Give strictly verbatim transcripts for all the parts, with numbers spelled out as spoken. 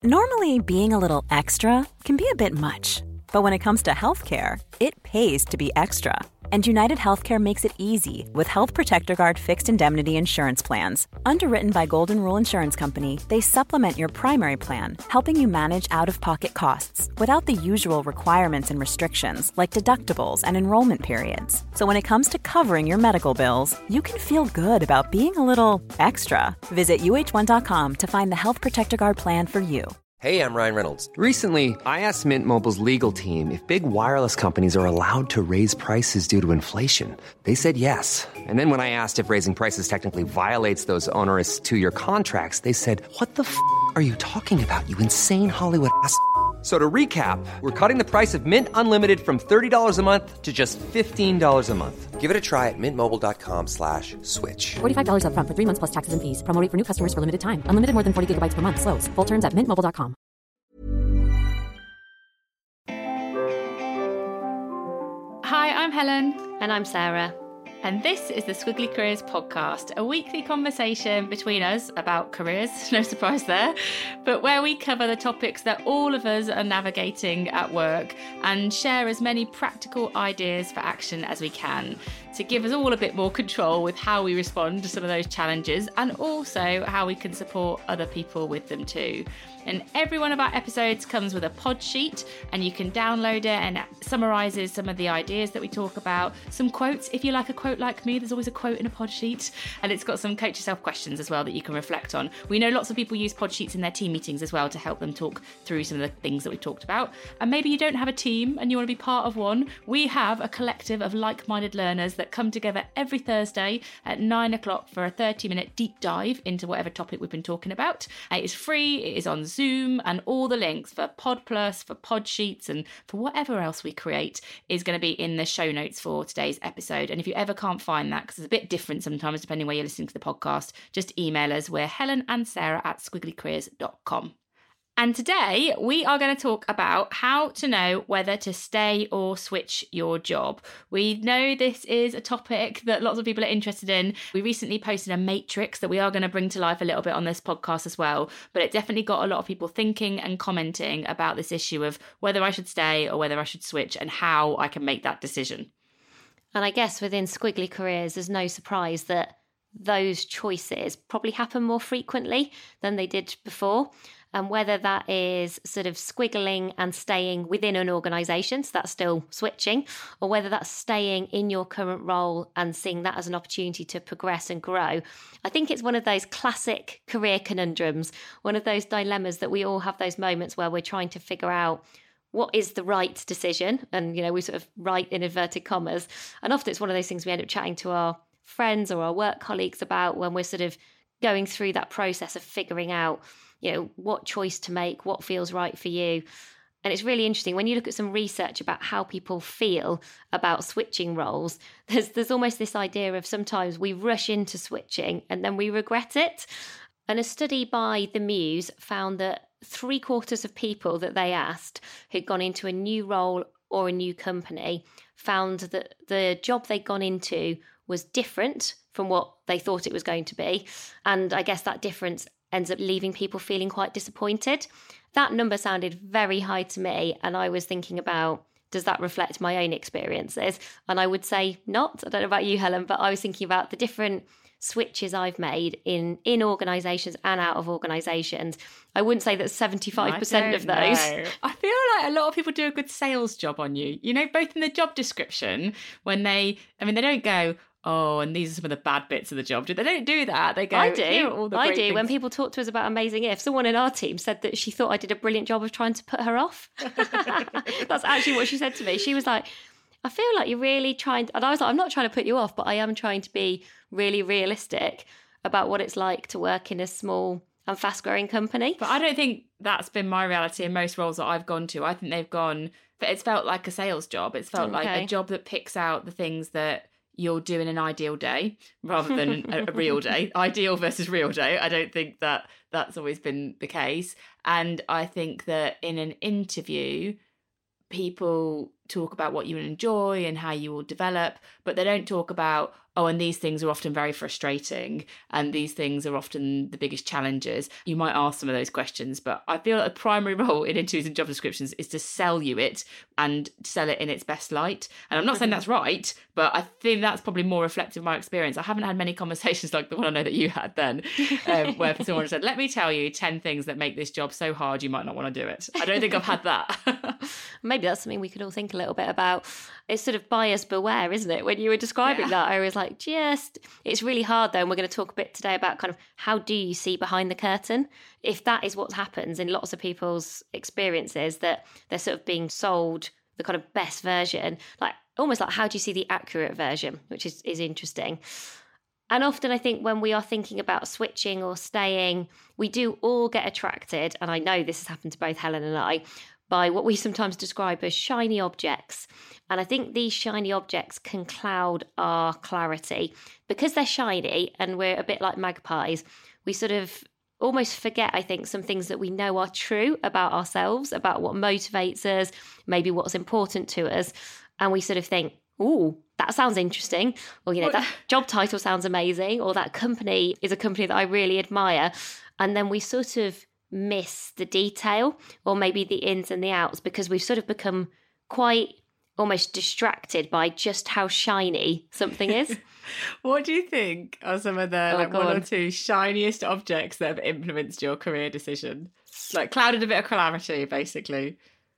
Normally, being a little extra can be a bit much, but when it comes to healthcare, it pays to be extra. And United Healthcare makes it easy with Health Protector Guard fixed indemnity insurance plans. Underwritten by Golden Rule Insurance Company, they supplement your primary plan, helping you manage out-of-pocket costs without the usual requirements and restrictions like deductibles and enrollment periods. So when it comes to covering your medical bills, you can feel good about being a little extra. Visit U H one dot com to find the Health Protector Guard plan for you. Hey, I'm Ryan Reynolds. Recently, I asked Mint Mobile's legal team if big wireless companies are allowed to raise prices due to inflation. They said yes. And then when I asked if raising prices technically violates those onerous two-year contracts, they said, what the f*** are you talking about, you insane Hollywood ass f- So to recap, we're cutting the price of Mint Unlimited from thirty dollars a month to just fifteen dollars a month. Give it a try at mintmobile.com slash switch. forty-five dollars up front for three months plus taxes and fees. Promo rate for new customers for limited time. Unlimited more than forty gigabytes per month. Slows full terms at mint mobile dot com. Hi, I'm Helen. And I'm Sarah. And this is the Squiggly Careers Podcast, a weekly conversation between us about careers, no surprise there, but where we cover the topics that all of us are navigating at work and share as many practical ideas for action as we can to give us all a bit more control with how we respond to some of those challenges and also how we can support other people with them too. And every one of our episodes comes with a pod sheet and you can download it, and it summarises some of the ideas that we talk about. Some quotes, if you like a quote like me, there's always a quote in a pod sheet. And it's got some coach yourself questions as well that you can reflect on. We know lots of people use pod sheets in their team meetings as well to help them talk through some of the things that we've talked about. And maybe you don't have a team and you want to be part of one. We have a collective of like-minded learners that come together every Thursday at nine o'clock for a thirty minute deep dive into whatever topic we've been talking about. It is free, it is on Zoom, and all the links for Pod Plus, for Pod Sheets, and for whatever else we create is going to be in the show notes for today's episode. And if you ever can't find that, because it's a bit different sometimes depending where you're listening to the podcast, just email us. We're Helen and Sarah at squiggly careers dot com. And today we are going to talk about how to know whether to stay or switch your job. We know this is a topic that lots of people are interested in. We recently posted a matrix that we are going to bring to life a little bit on this podcast as well. But it definitely got a lot of people thinking and commenting about this issue of whether I should stay or whether I should switch and how I can make that decision. And I guess within Squiggly Careers, there's no surprise that those choices probably happen more frequently than they did before. And whether that is sort of squiggling and staying within an organisation, so that's still switching, or whether that's staying in your current role and seeing that as an opportunity to progress and grow. I think it's one of those classic career conundrums, one of those dilemmas that we all have those moments where we're trying to figure out what is the right decision. And, you know, we sort of right in inverted commas. And often it's one of those things we end up chatting to our friends or our work colleagues about when we're sort of going through that process of figuring out, you know, what choice to make, what feels right for you. And it's really interesting when you look at some research about how people feel about switching roles, there's there's almost this idea of sometimes we rush into switching and then we regret it. And a study by The Muse found that three quarters of people that they asked who'd gone into a new role or a new company found that the job they'd gone into was different from what they thought it was going to be. And I guess that difference ends up leaving people feeling quite disappointed. That number sounded very high to me, and I was thinking about, does that reflect my own experiences? And I would say not. I don't know about you, Helen, but I was thinking about the different switches I've made in, in organisations and out of organisations. I wouldn't say that seventy-five percent of those. Know. I feel like a lot of people do a good sales job on you. You know, both in the job description, when they, I mean, they don't go, oh, and these are some of the bad bits of the job. They don't do that. They go, I do. Here are all the I great do. things. When people talk to us about Amazing If, someone in our team said that she thought I did a brilliant job of trying to put her off. That's actually what she said to me. She was like, I feel like you're really trying to, and I was like, I'm not trying to put you off, but I am trying to be really realistic about what it's like to work in a small and fast-growing company. But I don't think that's been my reality in most roles that I've gone to. I think they've gone, but it's felt like a sales job. It's felt Okay. like a job that picks out the things that you'll do in an ideal day rather than a, a real day. Ideal versus real day. I don't think that that's always been the case. And I think that in an interview, people talk about what you enjoy and how you will develop, but they don't talk about, oh, and these things are often very frustrating and these things are often the biggest challenges. You might ask some of those questions, but I feel like a primary role in interviews and job descriptions is to sell you it and sell it in its best light. And I'm not saying that's right, but I think that's probably more reflective of my experience. I haven't had many conversations like the one I know that you had then, um, where someone said, let me tell you ten things that make this job so hard you might not want to do it. I don't think I've had that. Maybe that's something we could all think a little bit about. It's sort of buyer's beware, isn't it? When you were describing yeah. that, I was like, just, it's really hard though. And we're going to talk a bit today about kind of how do you see behind the curtain? If that is what happens in lots of people's experiences, that they're sort of being sold the kind of best version, like almost like how do you see the accurate version, which is, is interesting. And often I think when we are thinking about switching or staying, we do all get attracted, and I know this has happened to both Helen and I, by what we sometimes describe as shiny objects. And I think these shiny objects can cloud our clarity. Because they're shiny and we're a bit like magpies, we sort of almost forget, I think, some things that we know are true about ourselves, about what motivates us, maybe what's important to us. And we sort of think, ooh, that sounds interesting. Or, you know, that job title sounds amazing. Or that company is a company that I really admire. And then we sort of miss the detail or maybe the ins and the outs because we've sort of become quite almost distracted by just how shiny something is. What do you think are some of the oh, like one on. or two shiniest objects that have influenced your career decision? Like clouded a bit of clarity, basically.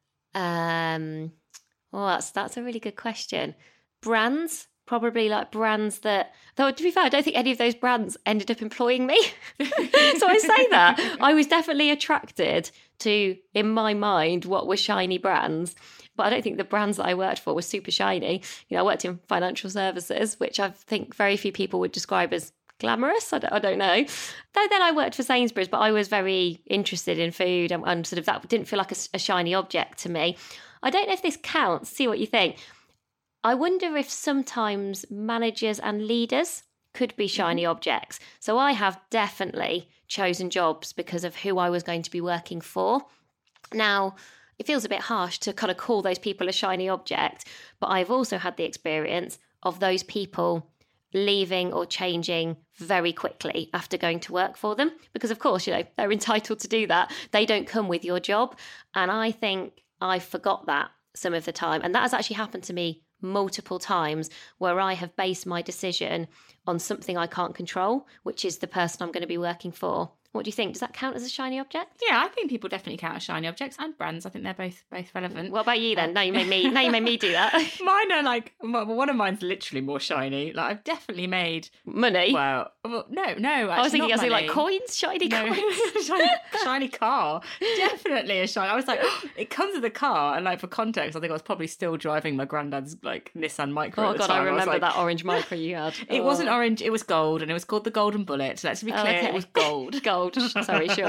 Um, well, that's that's a really good question. Brands. Probably like brands that, though to be fair, I don't think any of those brands ended up employing me. So I say that. I was definitely attracted to, in my mind, what were shiny brands. But I don't think the brands that I worked for were super shiny. You know, I worked in financial services, which I think very few people would describe as glamorous. I don't, I don't know. Though then I worked for Sainsbury's, but I was very interested in food and, and sort of that didn't feel like a, a shiny object to me. I don't know if this counts. See what you think. I wonder if sometimes managers and leaders could be shiny mm-hmm. objects. So I have definitely chosen jobs because of who I was going to be working for. Now, it feels a bit harsh to kind of call those people a shiny object, but I've also had the experience of those people leaving or changing very quickly after going to work for them. Because of course, you know, they're entitled to do that. They don't come with your job. And I think I forgot that some of the time. And that has actually happened to me multiple times where I have based my decision on something I can't control, which is the person I'm going to be working for. What do you think? Does that count as a shiny object? Yeah, I think people definitely count as shiny objects and brands. I think they're both both relevant. What about you then? Now you made me. Now you made me do that. Mine are like one of mine's literally more shiny. Like I've definitely made money. Well, well no, no. I was thinking, I was like coins, shiny no. coins, shiny, shiny car. Definitely a shiny. I was like, oh, it comes with a car, and like for context, I think I was probably still driving my granddad's like Nissan Micro. Oh at the god, time. I remember I like, that orange Micro you had. It oh. wasn't orange. It was gold, and it was called the Golden Bullet. So let's be clear, oh, okay. It was gold. Gold. Sorry, sure.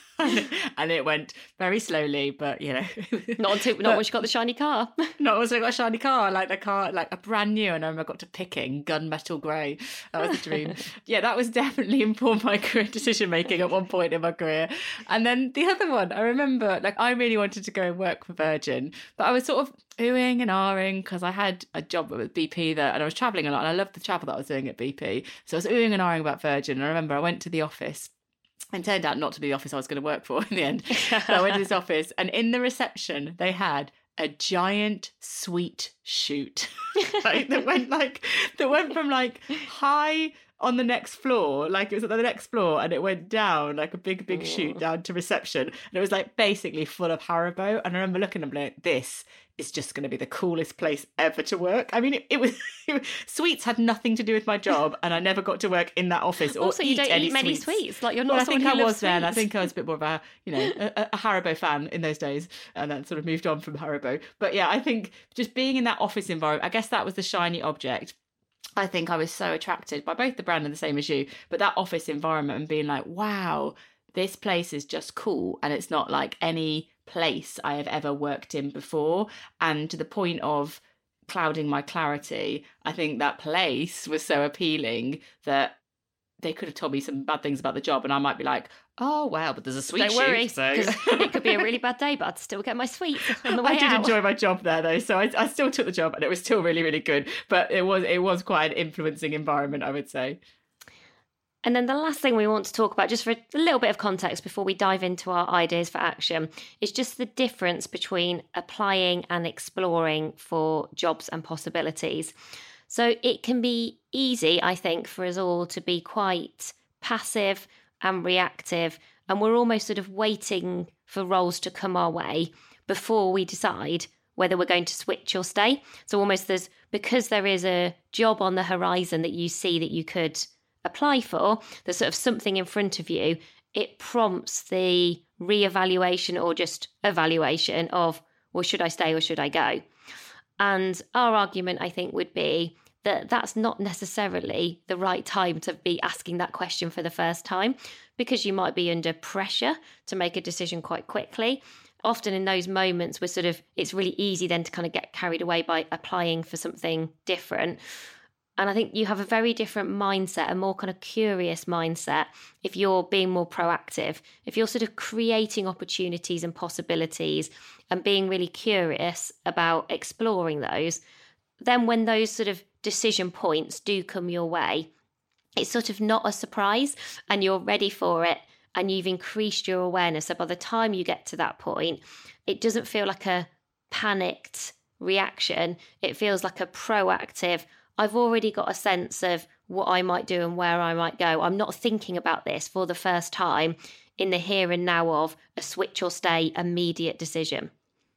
And it went very slowly, but you know, not until not once you got the shiny car. Not once I got a shiny car, like the car, like a brand new, and I remember I got to picking gunmetal grey. That was the dream. Yeah, that was definitely informed my career decision making at one point in my career. And then the other one, I remember, like I really wanted to go and work for Virgin, but I was sort of oohing and ahhing because I had a job with B P there, and I was travelling a lot, and I loved the travel that I was doing at B P. So I was oohing and ahhing about Virgin. And I remember I went to the office. And turned out not to be the office I was going to work for in the end. So I went to this office, and in the reception, they had a giant sweet chute like, that went like that went from like high on the next floor, like it was at the next floor, and it went down like a big, big chute down to reception. And it was like basically full of Haribo. And I remember looking at them like, this is just going to be the coolest place ever to work. I mean, it, it, was, it was sweets had nothing to do with my job, and I never got to work in that office or also, eat you don't any eat many sweets. sweets. Like you're not. Well, I think I was sweets. then. I think I was a bit more of a, you know, a, a Haribo fan in those days, and then sort of moved on from Haribo. But yeah, I think just being in that office environment, I guess that was the shiny object. I think I was so attracted by both the brand and the same as you, but that office environment and being like, wow, this place is just cool, and it's not like any place I have ever worked in before. And to the point of clouding my clarity, I think that place was so appealing that they could have told me some bad things about the job, and I might be like, oh, well, but there's a sweet Don't shoot. worry, So it could be a really bad day, but I'd still get my sweets on the way I did out. enjoy my job there, though, so I, I still took the job, and it was still really, really good. But it was it was quite an influencing environment, I would say. And then the last thing we want to talk about, just for a little bit of context before we dive into our ideas for action, is just the difference between applying and exploring for jobs and possibilities. So it can be easy, I think, for us all to be quite passive and reactive, and we're almost sort of waiting for roles to come our way before we decide whether we're going to switch or stay. So almost there's, because there is a job on the horizon that you see that you could apply for, there's sort of something in front of you, it prompts the reevaluation or just evaluation of, well, should I stay or should I go? And our argument, I think, would be that that's not necessarily the right time to be asking that question for the first time, because you might be under pressure to make a decision quite quickly. Often in those moments, we're sort of, it's really easy then to kind of get carried away by applying for something different. And I think you have a very different mindset, a more kind of curious mindset, if you're being more proactive, if you're sort of creating opportunities and possibilities and being really curious about exploring those. Then when those sort of decision points do come your way, it's sort of not a surprise and you're ready for it and you've increased your awareness. So by the time you get to that point, it doesn't feel like a panicked reaction. It feels like a proactive, I've already got a sense of what I might do and where I might go. I'm not thinking about this for the first time in the here and now of a switch or stay immediate decision.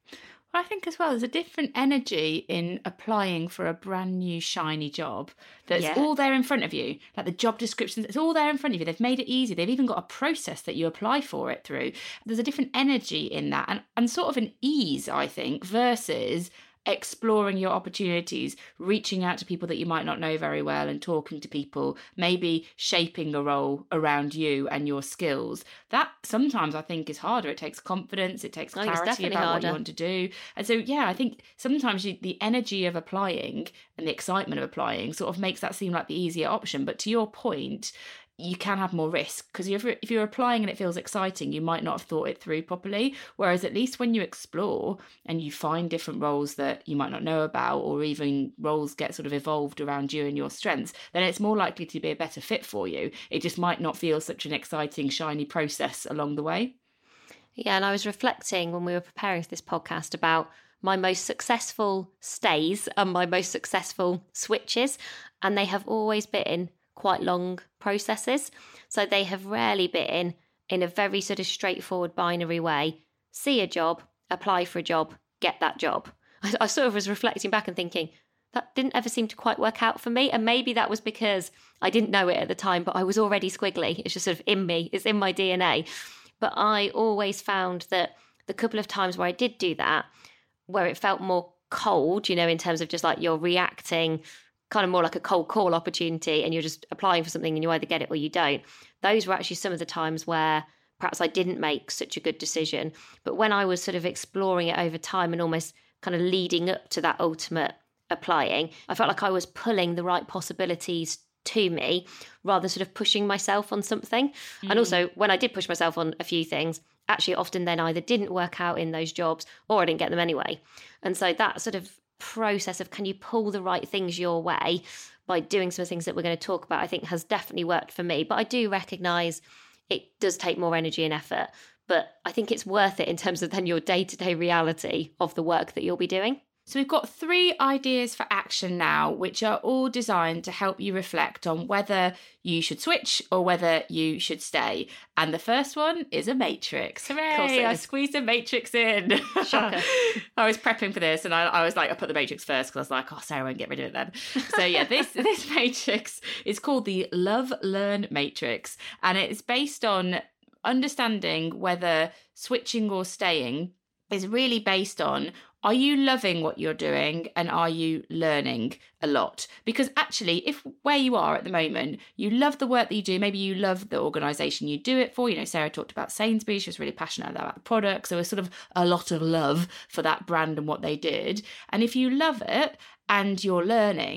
I think as well, there's a different energy in applying for a brand new shiny job that's Yeah. all there in front of you. Like the job descriptions, it's all there in front of you. They've made it easy. They've even got a process that you apply for it through. There's a different energy in that and, and sort of an ease, I think, versus exploring your opportunities, reaching out to people that you might not know very well and talking to people, maybe shaping a role around you and your skills. That sometimes I think is harder. It takes confidence, it takes I think it's clarity definitely about what harder. you want to do. And so, yeah, I think sometimes you, the energy of applying and the excitement of applying sort of makes that seem like the easier option. But to your point, you can have more risk because if you're, if you're applying and it feels exciting, you might not have thought it through properly. Whereas at least when you explore and you find different roles that you might not know about, or even roles get sort of evolved around you and your strengths, then it's more likely to be a better fit for you. It just might not feel such an exciting, shiny process along the way. Yeah, and I was reflecting when we were preparing for this podcast about my most successful stays and my most successful switches, and they have always been quite long processes. So they have rarely been in a very sort of straightforward binary way. See a job, apply for a job, get that job. I, I sort of was reflecting back and thinking, that didn't ever seem to quite work out for me. And maybe that was because I didn't know it at the time, but I was already squiggly. It's just sort of in me. It's in my D N A. But I always found that the couple of times where I did do that, where it felt more cold, you know, in terms of just like you're reacting kind of more like a cold call opportunity and you're just applying for something and you either get it or you don't. Those were actually some of the times where perhaps I didn't make such a good decision. But when I was sort of exploring it over time and almost kind of leading up to that ultimate applying, I felt like I was pulling the right possibilities to me rather than sort of pushing myself on something. Mm. And also when I did push myself on a few things, actually often then either didn't work out in those jobs or I didn't get them anyway. And so that sort of process of can you pull the right things your way by doing some of the things that we're going to talk about, I think has definitely worked for me. But I do recognise it does take more energy and effort, but I think it's worth it in terms of then your day-to-day reality of the work that you'll be doing. So we've got three ideas for action now, which are all designed to help you reflect on whether you should switch or whether you should stay. And the first one is a matrix. Hooray, I squeezed a matrix in. Shocker. I was prepping for this and I, I was like, I put the matrix first because I was like, oh, Sarah won't get rid of it then. So yeah, this, this matrix is called the Love Learn Matrix. And it's based on understanding whether switching or staying is really based on, are you loving what you're doing and are you learning a lot? Because actually, if where you are at the moment, you love the work that you do, maybe you love the organisation you do it for. You know, Sarah talked about Sainsbury's, she was really passionate about the product. So there's sort of a lot of love for that brand and what they did. And if you love it and you're learning,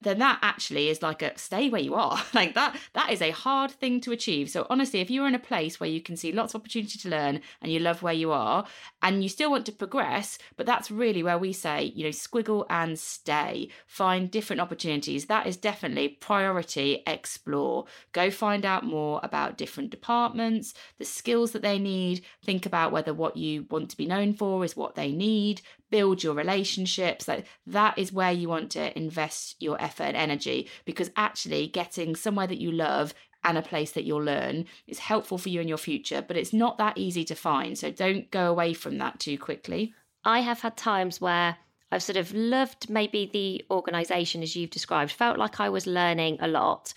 then that actually is like a stay where you are. Like that, that is a hard thing to achieve. So honestly, if you're in a place where you can see lots of opportunity to learn and you love where you are and you still want to progress, but that's really where we say, you know, squiggle and stay, find different opportunities. That is definitely priority, explore, go find out more about different departments, the skills that they need, think about whether what you want to be known for is what they need, build your relationships. Like that is where you want to invest your effort and energy, because actually getting somewhere that you love and a place that you'll learn is helpful for you in your future, but it's not that easy to find. So don't go away from that too quickly. I have had times where I've sort of loved maybe the organisation as you've described, felt like I was learning a lot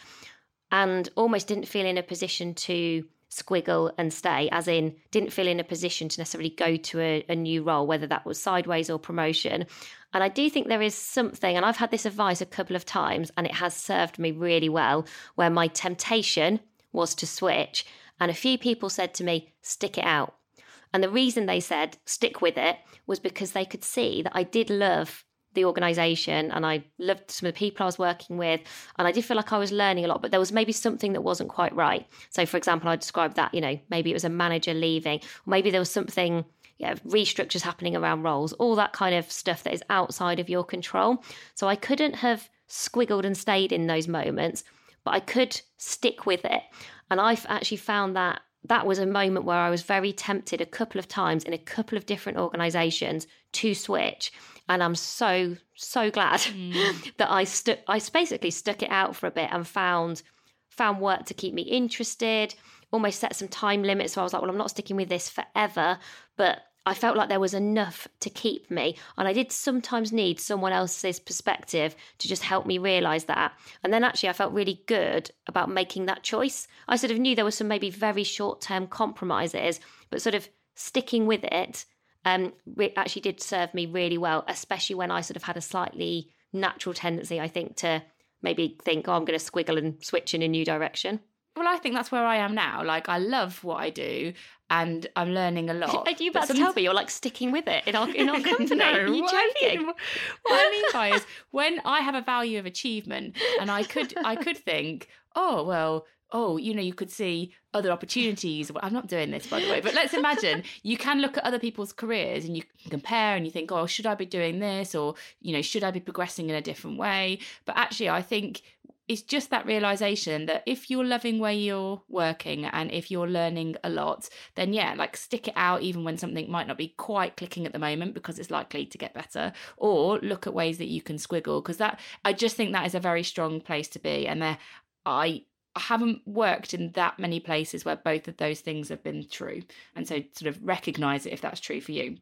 and almost didn't feel in a position to squiggle and stay, as in didn't feel in a position to necessarily go to a, a new role, whether that was sideways or promotion. And I do think there is something, and I've had this advice a couple of times and it has served me really well, where my temptation was to switch. And a few people said to me, stick it out. And the reason they said stick with it was because they could see that I did love the organisation and I loved some of the people I was working with, and I did feel like I was learning a lot, but there was maybe something that wasn't quite right. So for example, I described that, you know, maybe it was a manager leaving, or maybe there was something, yeah, restructures happening around roles, all that kind of stuff that is outside of your control. So I couldn't have squiggled and stayed in those moments, but I could stick with it. And I've actually found that that was a moment where I was very tempted a couple of times in a couple of different organisations to switch. And I'm so, so glad mm. that I stuck, I basically stuck it out for a bit and found, found work to keep me interested, almost set some time limits. So I was like, well, I'm not sticking with this forever, but I felt like there was enough to keep me. And I did sometimes need someone else's perspective to just help me realise that. And then actually I felt really good about making that choice. I sort of knew there were some maybe very short-term compromises, but sort of sticking with it um, actually did serve me really well, especially when I sort of had a slightly natural tendency, I think, to maybe think, oh, I'm going to squiggle and switch in a new direction. Well, I think that's where I am now. Like, I love what I do and I'm learning a lot. Are you about to tell me you're like sticking with it in our, in our company? No, Are you what joking? I mean, what I mean by is when I have a value of achievement and I could, I could think, oh, well, oh, you know, you could see other opportunities. Well, I'm not doing this, by the way, but let's imagine you can look at other people's careers and you can compare and you think, oh, should I be doing this? Or, you know, should I be progressing in a different way? But actually, I think it's just that realization that if you're loving where you're working and if you're learning a lot, then yeah, like stick it out even when something might not be quite clicking at the moment, because it's likely to get better. Or look at ways that you can squiggle, because that, I just think that is a very strong place to be. And there, I I haven't worked in that many places where both of those things have been true. And so sort of recognize it if that's true for you.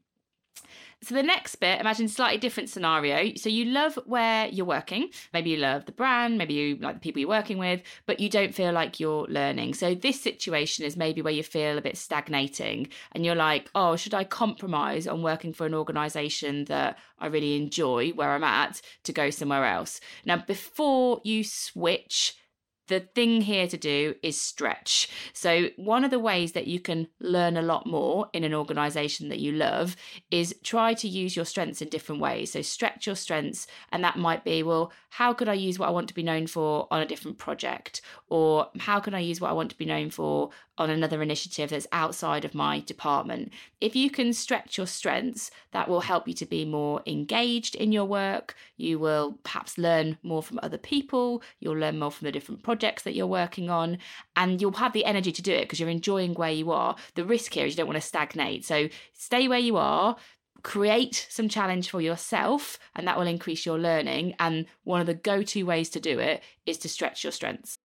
So the next bit, imagine a slightly different scenario. So you love where you're working. Maybe you love the brand, maybe you like the people you're working with, but you don't feel like you're learning. So this situation is maybe where you feel a bit stagnating and you're like, oh, should I compromise on working for an organisation that I really enjoy where I'm at to go somewhere else? Now, before you switch, the thing here to do is stretch. So one of the ways that you can learn a lot more in an organisation that you love is try to use your strengths in different ways. So stretch your strengths, and that might be, well, how could I use what I want to be known for on a different project? Or how can I use what I want to be known for on another initiative that's outside of my department? If you can stretch your strengths, that will help you to be more engaged in your work. You will perhaps learn more from other people. You'll learn more from the different projects that you're working on, and you'll have the energy to do it because you're enjoying where you are. The risk here is you don't want to stagnate. So stay where you are, create some challenge for yourself, and that will increase your learning. And one of the go-to ways to do it is to stretch your strengths.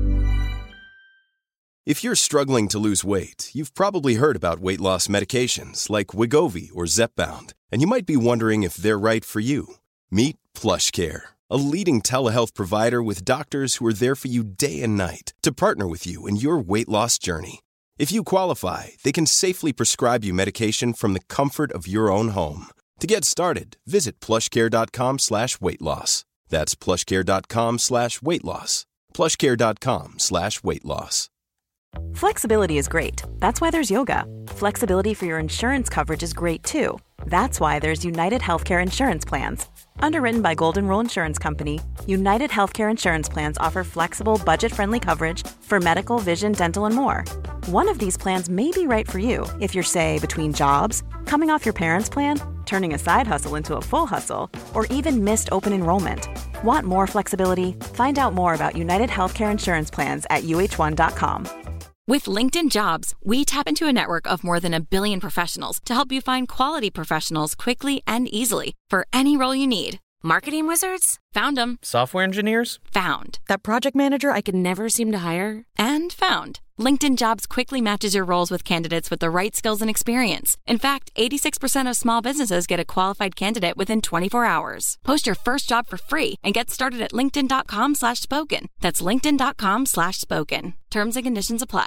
If you're struggling to lose weight, you've probably heard about weight loss medications like Wegovy or Zepbound, and you might be wondering if they're right for you. Meet PlushCare, a leading telehealth provider with doctors who are there for you day and night to partner with you in your weight loss journey. If you qualify, they can safely prescribe you medication from the comfort of your own home. To get started, visit plushcare.com slash weight loss. That's plushcare.com slash weight loss. plushcare.com slash weight loss. Flexibility is great. That's why there's yoga. Flexibility for your insurance coverage is great too. That's why there's United Healthcare Insurance Plans. Underwritten by Golden Rule Insurance Company, United Healthcare Insurance Plans offer flexible, budget-friendly coverage for medical, vision, dental, and more. One of these plans may be right for you if you're, say, between jobs, coming off your parents' plan, turning a side hustle into a full hustle, or even missed open enrollment. Want more flexibility? Find out more about United Healthcare Insurance Plans at U H one dot com. With LinkedIn Jobs, we tap into a network of more than a billion professionals to help you find quality professionals quickly and easily for any role you need. Marketing wizards? Found them. Software engineers? Found. That project manager I could never seem to hire? And found. LinkedIn Jobs quickly matches your roles with candidates with the right skills and experience. In fact, eighty-six percent of small businesses get a qualified candidate within twenty-four hours. Post your first job for free and get started at linkedin.com slash spoken. That's linkedin.com slash spoken. Terms and conditions apply.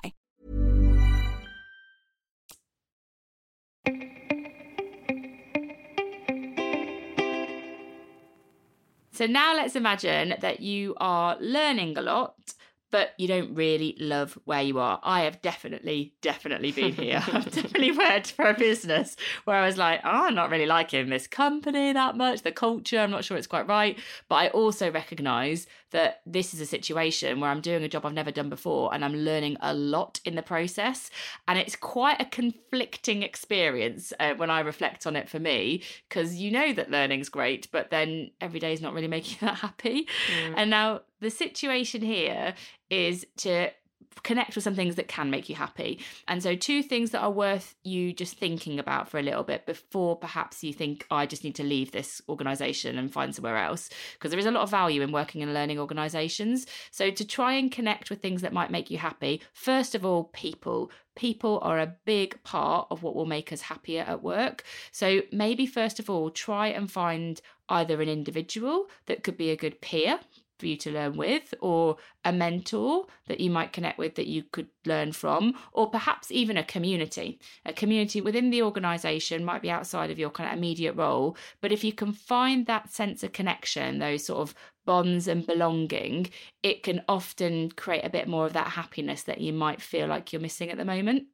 So now let's imagine that you are learning a lot, but you don't really love where you are. I have definitely, definitely been here. I've definitely worked for a business where I was like, oh, I'm not really liking this company that much, the culture, I'm not sure it's quite right. But I also recognise that this is a situation where I'm doing a job I've never done before and I'm learning a lot in the process. And it's quite a conflicting experience uh, when I reflect on it for me, because you know that learning's great, but then every day is not really making you that happy. Mm. And now the situation here is to connect with some things that can make you happy. And so two things that are worth you just thinking about for a little bit before perhaps you think, oh, I just need to leave this organisation and find somewhere else, because there is a lot of value in working in learning organisations. So to try and connect with things that might make you happy, first of all, people. People are a big part of what will make us happier at work. So maybe first of all, try and find either an individual that could be a good peer for you to learn with, or a mentor that you might connect with that you could learn from, or perhaps even a community. A community within the organisation might be outside of your kind of immediate role, but if you can find that sense of connection, those sort of bonds and belonging, it can often create a bit more of that happiness that you might feel like you're missing at the moment.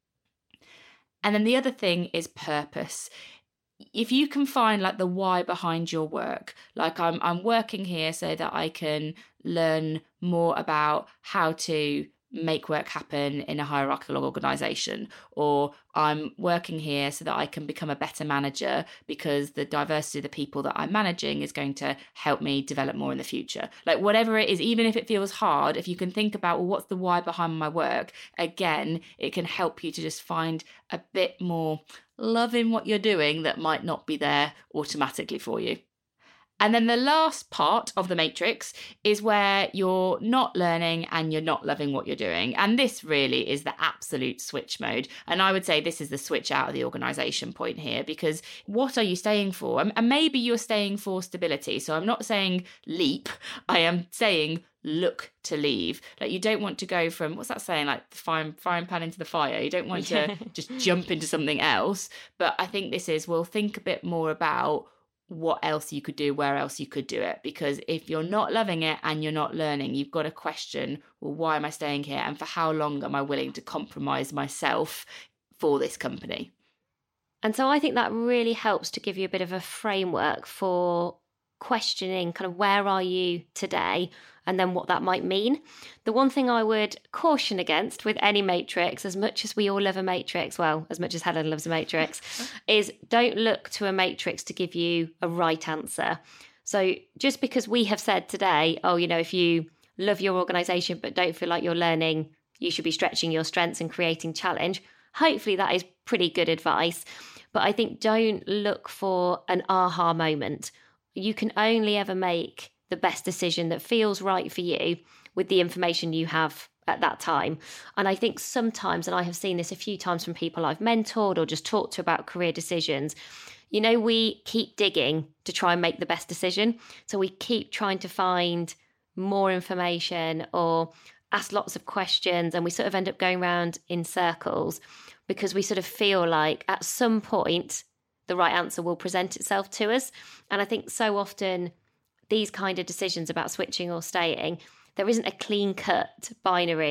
And then the other thing is purpose. If you can find like the why behind your work, like I'm I'm working here so that I can learn more about how to make work happen in a hierarchical organisation, or I'm working here so that I can become a better manager because the diversity of the people that I'm managing is going to help me develop more in the future. Like whatever it is, even if it feels hard, if you can think about, well, what's the why behind my work? Again, it can help you to just find a bit more love in what you're doing that might not be there automatically for you. And then the last part of the matrix is where you're not learning and you're not loving what you're doing. And this really is the absolute switch mode. And I would say this is the switch out of the organisation point here, because what are you staying for? And maybe you're staying for stability. So I'm not saying leap. I am saying look to leave. Like you don't want to go from, what's that saying, like the frying, frying pan into the fire. You don't want to just jump into something else. But I think this is, we'll think a bit more about what else you could do, where else you could do it. Because if you're not loving it and you're not learning, you've got to question, well, why am I staying here? And for how long am I willing to compromise myself for this company? And so I think that really helps to give you a bit of a framework for questioning kind of where are you today and then what that might mean. The one thing I would caution against with any matrix, as much as we all love a matrix, well, as much as Helen loves a matrix, is don't look to a matrix to give you a right answer. So just because we have said today, oh, you know, if you love your organisation but don't feel like you're learning, you should be stretching your strengths and creating challenge. Hopefully that is pretty good advice. But I think don't look for an aha moment. You can only ever make the best decision that feels right for you with the information you have at that time. And I think sometimes, and I have seen this a few times from people I've mentored or just talked to about career decisions, you know, we keep digging to try and make the best decision. So we keep trying to find more information or ask lots of questions, and we sort of end up going around in circles because we sort of feel like at some point the right answer will present itself to us. And I think so often these kind of decisions about switching or staying, there isn't a clean-cut binary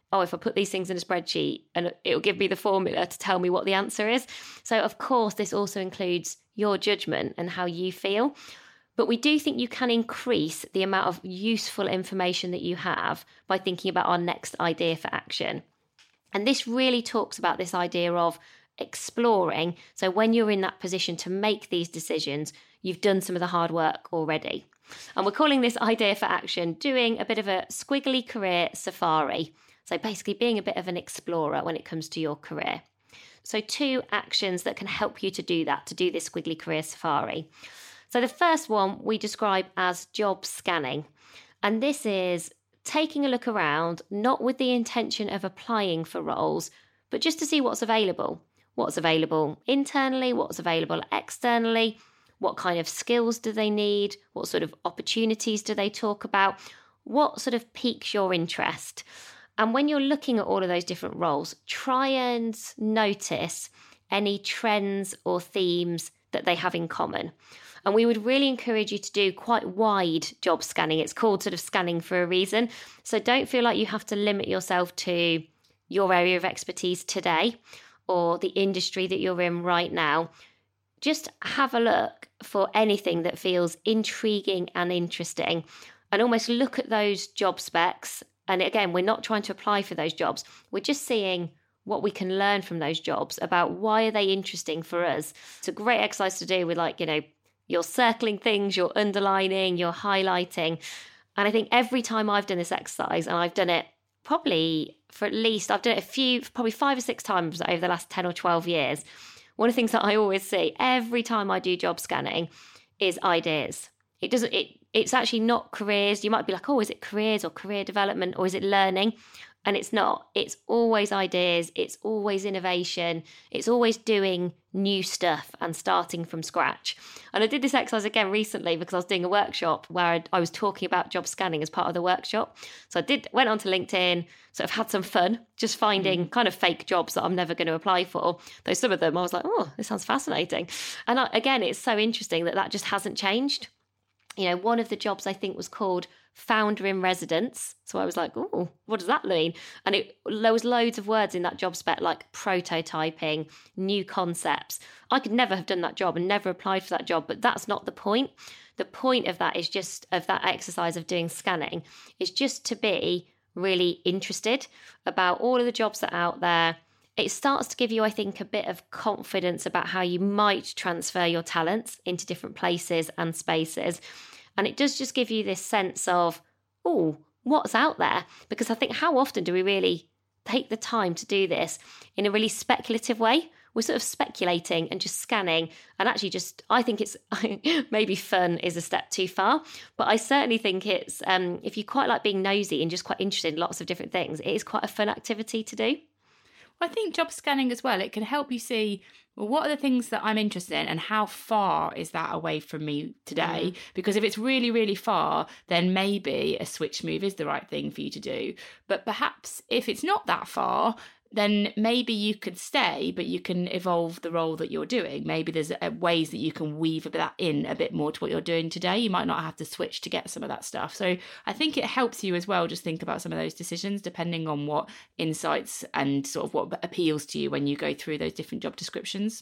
oh, if I put these things in a spreadsheet and it'll give me the formula to tell me what the answer is. So of course, this also includes your judgment and how you feel. But we do think you can increase the amount of useful information that you have by thinking about our next idea for action. And this really talks about this idea of exploring. So when you're in that position to make these decisions, you've done some of the hard work already. And we're calling this idea for action doing a bit of a squiggly career safari. So basically being a bit of an explorer when it comes to your career. So two actions that can help you to do that, to do this squiggly career safari. So the first one we describe as job scanning. And this is taking a look around, not with the intention of applying for roles, but just to see what's available. What's available internally, what's available externally, what kind of skills do they need, what sort of opportunities do they talk about, what sort of piques your interest. And when you're looking at all of those different roles, try and notice any trends or themes that they have in common. And we would really encourage you to do quite wide job scanning. It's called sort of scanning for a reason. So don't feel like you have to limit yourself to your area of expertise today or the industry that you're in right now. Just have a look for anything that feels intriguing and interesting and almost look at those job specs. And again, we're not trying to apply for those jobs. We're just seeing what we can learn from those jobs about why are they interesting for us. It's a great exercise to do with, like, you know, you're circling things, you're underlining, you're highlighting. And I think every time I've done this exercise, and I've done it probably for at least, I've done it a few, probably five or six times over the last ten or twelve years. One of the things that I always see every time I do job scanning is ideas. It doesn't, it, it's actually not careers. You might be like, oh, is it careers or career development or is it learning? And it's not. It's always ideas. It's always innovation. It's always doing new stuff and starting from scratch. And I did this exercise again recently because I was doing a workshop where I'd, I was talking about job scanning as part of the workshop. So I did went onto LinkedIn, sort of had some fun, just finding mm. kind of fake jobs that I'm never going to apply for. Though some of them I was like, oh, this sounds fascinating. And I, again, it's so interesting that that just hasn't changed. You know, one of the jobs I think was called founder in residence. So I was like, oh, what does that mean? And it, there was loads of words in that job spec like prototyping, new concepts. I could never have done that job and never applied for that job, but that's not the point. The point of that is just, of that exercise of doing scanning, is just to be really interested about all of the jobs that are out there. It starts to give you, I think, a bit of confidence about how you might transfer your talents into different places and spaces. And it does just give you this sense of, oh, what's out there? Because I think how often do we really take the time to do this in a really speculative way? We're sort of speculating and just scanning and actually just, I think it's, maybe fun is a step too far, but I certainly think it's, um, if you quite like being nosy and just quite interested in lots of different things, it is quite a fun activity to do. I think job scanning as well, it can help you see, well, what are the things that I'm interested in and how far is that away from me today? Mm. Because if it's really, really far, then maybe a switch move is the right thing for you to do. But perhaps if it's not that far, then maybe you could stay, but you can evolve the role that you're doing. Maybe there's uh, ways that you can weave that in a bit more to what you're doing today. You might not have to switch to get some of that stuff. So I think it helps you as well just think about some of those decisions depending on what insights and sort of what appeals to you when you go through those different job descriptions.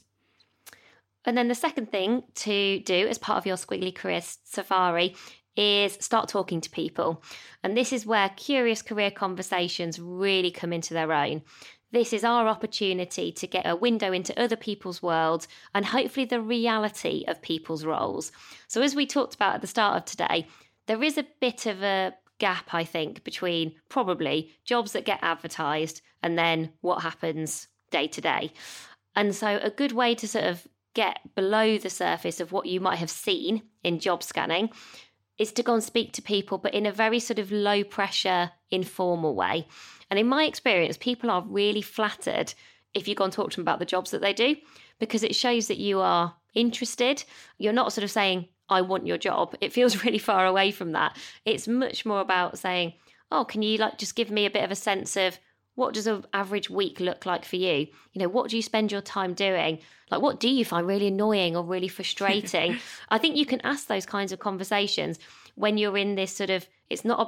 And then the second thing to do as part of your Squiggly Career Safari is start talking to people. And this is where curious career conversations really come into their own. This is our opportunity to get a window into other people's worlds and hopefully the reality of people's roles. So as we talked about at the start of today, there is a bit of a gap, I think, between probably jobs that get advertised and then what happens day to day. And so a good way to sort of get below the surface of what you might have seen in job scanning is to go and speak to people, but in a very sort of low pressure, informal way. And in my experience, people are really flattered if you go and talk to them about the jobs that they do, because it shows that you are interested. You're not sort of saying, I want your job. It feels really far away from that. It's much more about saying, oh, can you like just give me a bit of a sense of what does an average week look like for you? You know, what do you spend your time doing? Like, what do you find really annoying or really frustrating? I think you can ask those kinds of conversations when you're in this sort of, it's not about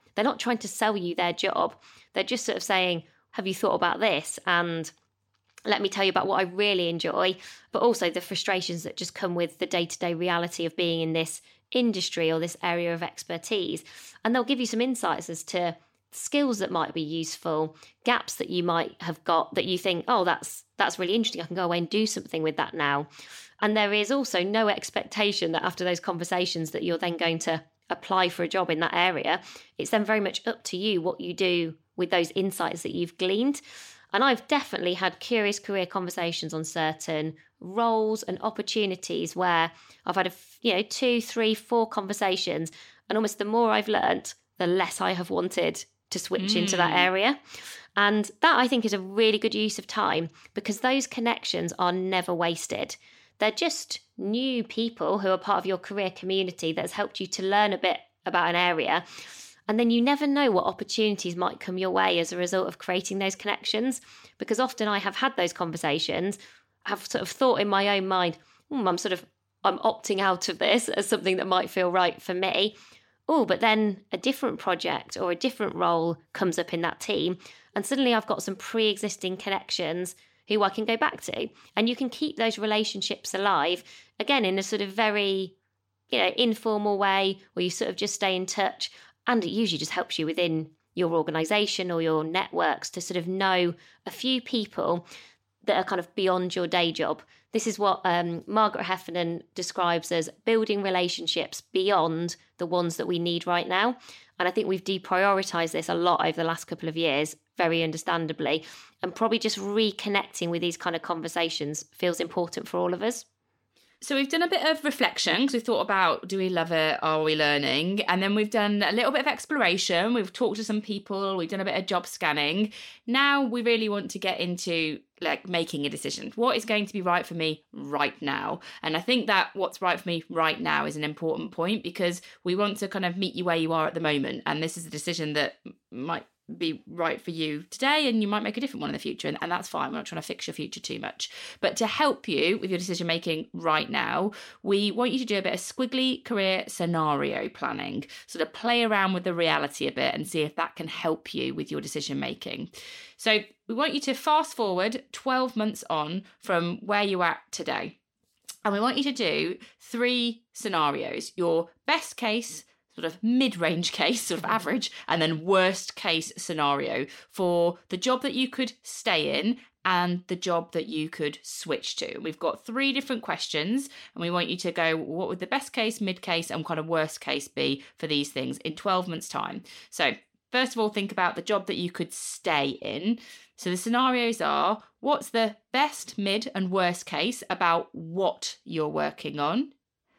they're not trying to sell you their job. They're just sort of saying, have you thought about this? And let me tell you about what I really enjoy, but also the frustrations that just come with the day-to-day reality of being in this industry or this area of expertise. And they'll give you some insights as to skills that might be useful, gaps that you might have got that you think, oh, that's that's really interesting. I can go away and do something with that now. And there is also no expectation that after those conversations that you're then going to apply for a job in that area. It's then very much up to you what you do with those insights that you've gleaned. And I've definitely had curious career conversations on certain roles and opportunities where I've had a, you know, two, three, four conversations, and almost the more I've learnt, the less I have wanted to switch mm. into that area. And that, I think, is a really good use of time, because those connections are never wasted. They're just new people who are part of your career community that has helped you to learn a bit about an area. And then you never know what opportunities might come your way as a result of creating those connections. Because often I have had those conversations, have sort of thought in my own mind, hmm, I'm sort of, I'm opting out of this as something that might feel right for me. Oh, but then a different project or a different role comes up in that team. And suddenly I've got some pre-existing connections who I can go back to. And you can keep those relationships alive, again, in a sort of very, you know, informal way where you sort of just stay in touch. And it usually just helps you within your organisation or your networks to sort of know a few people that are kind of beyond your day job. This is what um, Margaret Heffernan describes as building relationships beyond the ones that we need right now. And I think we've deprioritised this a lot over the last couple of years, very understandably. And probably just reconnecting with these kind of conversations feels important for all of us. So we've done a bit of reflection because we've thought about, do we love it? Are we learning? And then we've done a little bit of exploration. We've talked to some people. We've done a bit of job scanning. Now we really want to get into like making a decision. What is going to be right for me right now? And I think that what's right for me right now is an important point, because we want to kind of meet you where you are at the moment. And this is a decision that might be right for you today, and you might make a different one in the future, and, and that's fine. We're not trying to fix your future too much, but to help you with your decision making right now, we want you to do a bit of squiggly career scenario planning, sort of play around with the reality a bit and see if that can help you with your decision making. So we want you to fast forward twelve months on from where you're at today, and we want you to do three scenarios: your best case, sort of mid-range case, sort of average, and then worst case scenario for the job that you could stay in and the job that you could switch to. We've got three different questions, and we want you to go, what would the best case, mid case, and kind of worst case be for these things in twelve months' time? So first of all, think about the job that you could stay in. So the scenarios are, what's the best, mid, and worst case about what you're working on?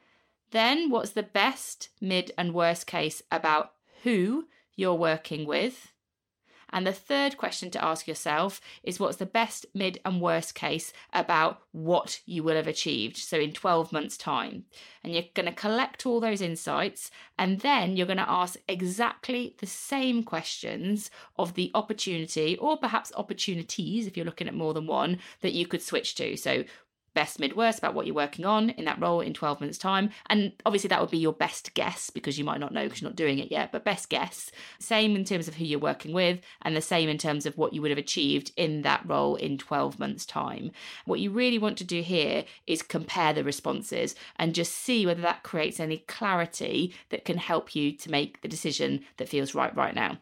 Then what's the best, mid, and worst case about who you're working with? And the third question to ask yourself is, what's the best, mid, and worst case about what you will have achieved, so in twelve months' time? And you're going to collect all those insights, and then you're going to ask exactly the same questions of the opportunity, or perhaps opportunities, if you're looking at more than one, that you could switch to. So best, mid, worst about what you're working on in that role in twelve months' time. And obviously that would be your best guess, because you might not know because you're not doing it yet, but best guess. Same in terms of who you're working with, and the same in terms of what you would have achieved in that role in twelve months' time. What you really want to do here is compare the responses and just see whether that creates any clarity that can help you to make the decision that feels right right now.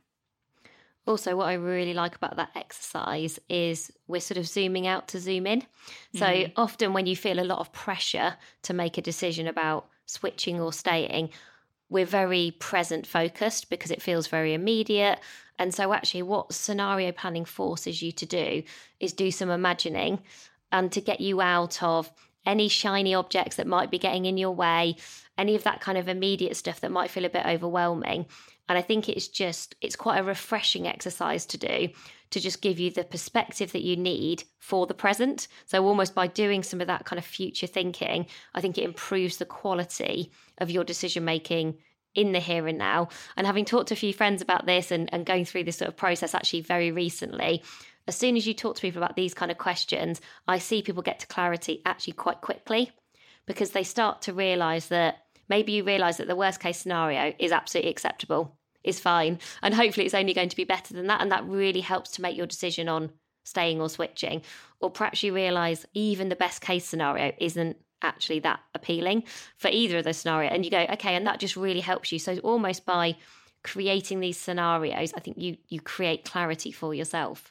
Also, what I really like about that exercise is we're sort of zooming out to zoom in. So mm. often when you feel a lot of pressure to make a decision about switching or staying, we're very present focused because it feels very immediate. And so actually what scenario planning forces you to do is do some imagining, and to get you out of any shiny objects that might be getting in your way, any of that kind of immediate stuff that might feel a bit overwhelming. And I think it's just, it's quite a refreshing exercise to do, to just give you the perspective that you need for the present. So almost by doing some of that kind of future thinking, I think it improves the quality of your decision making in the here and now. And having talked to a few friends about this and, and going through this sort of process actually very recently, as soon as you talk to people about these kind of questions, I see people get to clarity actually quite quickly, because they start to realise that maybe you realise that the worst case scenario is absolutely acceptable. is fine. And hopefully it's only going to be better than that. And that really helps to make your decision on staying or switching. Or perhaps you realise even the best case scenario isn't actually that appealing for either of those scenarios. And you go, okay, and that just really helps you. So almost by creating these scenarios, I think you you create clarity for yourself.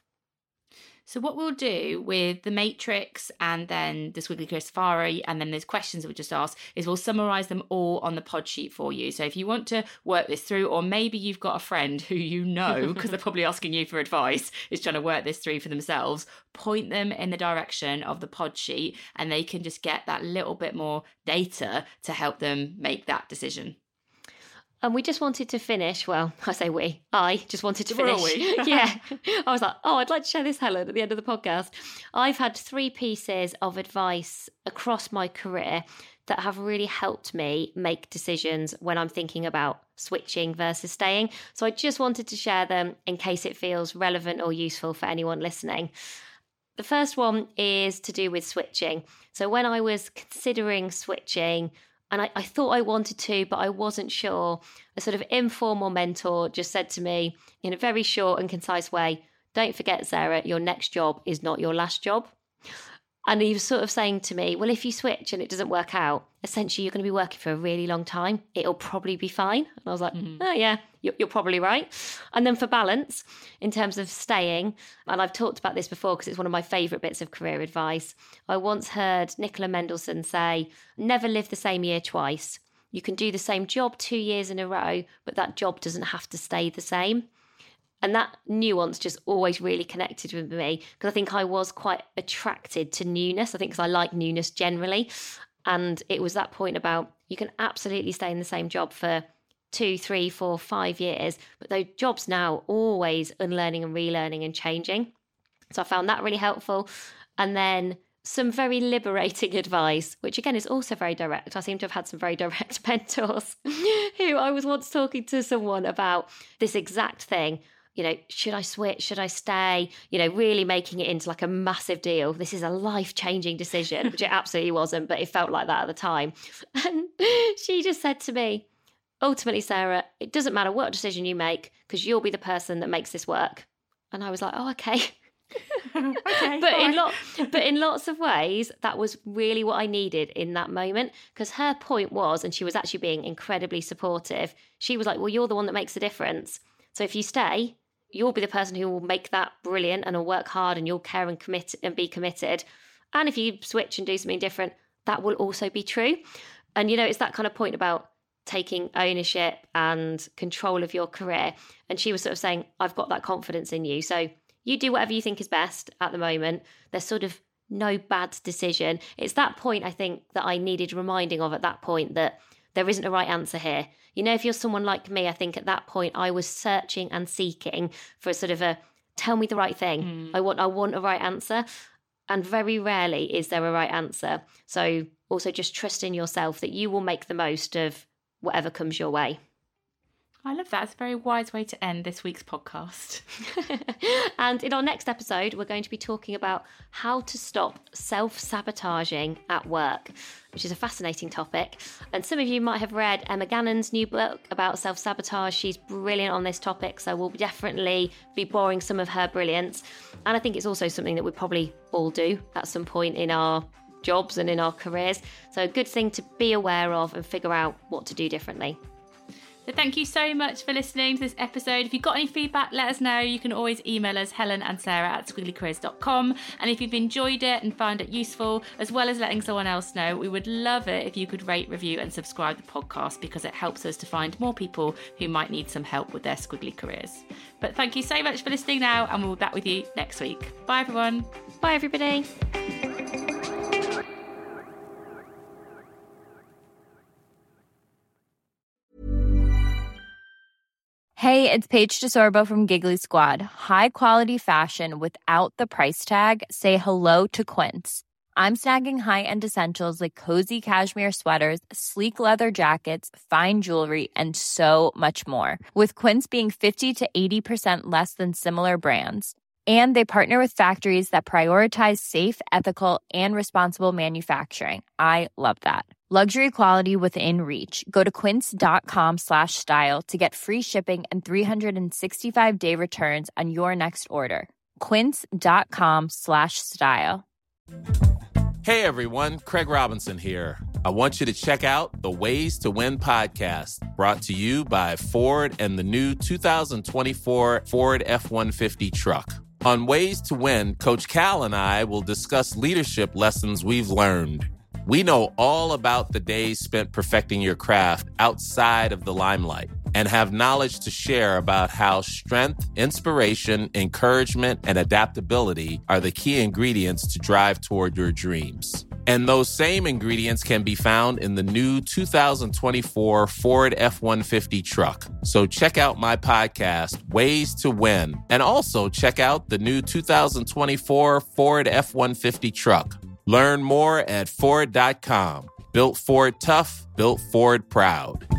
So what we'll do with the matrix and then the Squiggly Career Safari and then those questions that we just asked is we'll summarise them all on the pod sheet for you. So if you want to work this through, or maybe you've got a friend who you know, because they're probably asking you for advice, is trying to work this through for themselves, point them in the direction of the pod sheet and they can just get that little bit more data to help them make that decision. And we just wanted to finish, well, I say we, I just wanted to finish. Were we? Yeah. I was like, oh, I'd like to share this, Helen, at the end of the podcast. I've had three pieces of advice across my career that have really helped me make decisions when I'm thinking about switching versus staying. So I just wanted to share them in case it feels relevant or useful for anyone listening. The first one is to do with switching. So when I was considering switching, and I, I thought I wanted to, but I wasn't sure, a sort of informal mentor just said to me in a very short and concise way, don't forget, Sarah, your next job is not your last job. And he was sort of saying to me, well, if you switch and it doesn't work out, essentially you're going to be working for a really long time. It'll probably be fine. And I was like, mm-hmm. oh yeah, you're, you're probably right. And then for balance, in terms of staying, and I've talked about this before because it's one of my favourite bits of career advice. I once heard Nicola Mendelsohn say, never live the same year twice. You can do the same job two years in a row, but that job doesn't have to stay the same. And that nuance just always really connected with me because I think I was quite attracted to newness. I think because I like newness generally. And it was that point about you can absolutely stay in the same job for two, three, four, five years, but those jobs now always unlearning and relearning and changing. So I found that really helpful. And then some very liberating advice, which again is also very direct. I seem to have had some very direct mentors who I was once talking to someone about this exact thing. You know, should I switch? Should I stay? You know, really making it into like a massive deal. This is a life-changing decision, which it absolutely wasn't, but it felt like that at the time. And she just said to me, ultimately, Sarah, it doesn't matter what decision you make because you'll be the person that makes this work. And I was like, oh, okay. okay but in lot, but in lots of ways, that was really what I needed in that moment because her point was, and she was actually being incredibly supportive. She was like, well, you're the one that makes the difference. So if you stay, you'll be the person who will make that brilliant and will work hard and you'll care and commit and be committed. And if you switch and do something different, that will also be true. And, you know, it's that kind of point about taking ownership and control of your career. And she was sort of saying, I've got that confidence in you. So you do whatever you think is best at the moment. There's sort of no bad decision. It's that point, I think, that I needed reminding of at that point that there isn't a right answer here. You know, if you're someone like me, I think at that point I was searching and seeking for sort of a, tell me the right thing. Mm. I want I want a right answer. And very rarely is there a right answer. So also just trust in yourself that you will make the most of whatever comes your way. I love that. It's a very wise way to end this week's podcast. And in our next episode, we're going to be talking about how to stop self-sabotaging at work, which is a fascinating topic. And some of you might have read Emma Gannon's new book about self-sabotage. She's brilliant on this topic, so we'll definitely be borrowing some of her brilliance. And I think it's also something that we probably all do at some point in our jobs and in our careers. So a good thing to be aware of and figure out what to do differently. So thank you so much for listening to this episode. If you've got any feedback, let us know. You can always email us, Helen and Sarah at squiggly careers dot com. And if you've enjoyed it and found it useful, as well as letting someone else know, we would love it if you could rate, review and subscribe to the podcast because it helps us to find more people who might need some help with their squiggly careers. But thank you so much for listening now, and we'll be back with you next week. Bye, everyone. Bye, everybody. Hey, it's Paige DeSorbo from Giggly Squad. High quality fashion without the price tag. Say hello to Quince. I'm snagging high-end essentials like cozy cashmere sweaters, sleek leather jackets, fine jewelry, and so much more. With Quince being fifty to eighty percent less than similar brands. And they partner with factories that prioritize safe, ethical, and responsible manufacturing. I love that. Luxury quality within reach. Go to quince.com slash style to get free shipping and three sixty-five day returns on your next order. Quince.com slash style. Hey everyone, Craig Robinson here. I want you to check out the Ways to Win podcast, brought to you by Ford and the new two thousand twenty-four Ford F one fifty truck. On Ways to Win, Coach Cal and I will discuss leadership lessons we've learned. We know all about the days spent perfecting your craft outside of the limelight and have knowledge to share about how strength, inspiration, encouragement, and adaptability are the key ingredients to drive toward your dreams. And those same ingredients can be found in the new two thousand twenty-four Ford F one fifty truck. So check out my podcast, Ways to Win, and also check out the new two thousand twenty-four Ford F one fifty truck. Learn more at Ford dot com. Built Ford tough, built Ford proud.